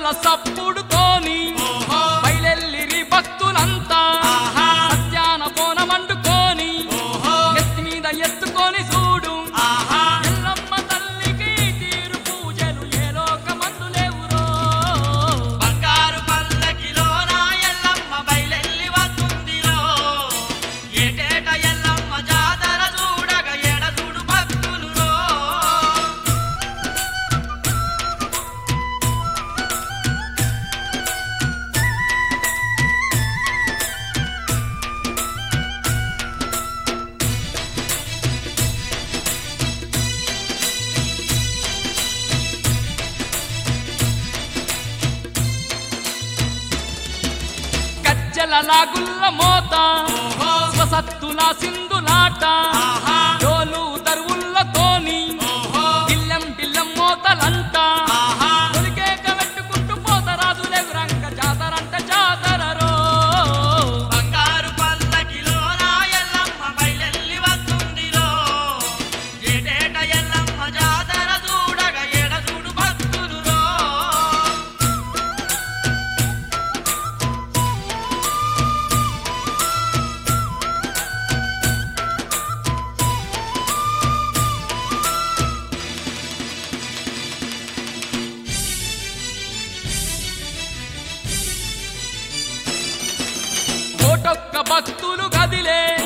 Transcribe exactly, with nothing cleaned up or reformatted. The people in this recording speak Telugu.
డప్పుల సప్పుడుతోని బయలెల్లిరి భక్తులంతా సత్యాన బోనమండుకొని ఎత్తి మీద ఎత్తుకొని చూడు ఎల్లమ్మ తల్లికి తీరు పూజలు ఏ లోకమందు లేవురో బంగారు పల్లకిలోన ఎల్లమ్మ బయలెల్లి వస్తుందిరో ఏటేట ఎల్లమ్మ జాతర చూడగ ఎడ చూడు భక్తులురో గజ్జల లాగుల్ల మోత స్వసత్తుల సింధులాట డోలు దరువుల్లతోని దిల్లెం దిల్లెం మోతలంట తొలికేక పెట్టుకుంటూ పోతరాజులేవు రంగ జాతరంట జాతరరో బంగారు పల్లకిలోన ఎల్లమ్మ బయలెల్లి వస్తుందిరో ఏటేట ఎల్లమ్మ జాతర చూడగ ఎడ చూడు భక్తులురో కోటొక్క భక్తులు గదిలే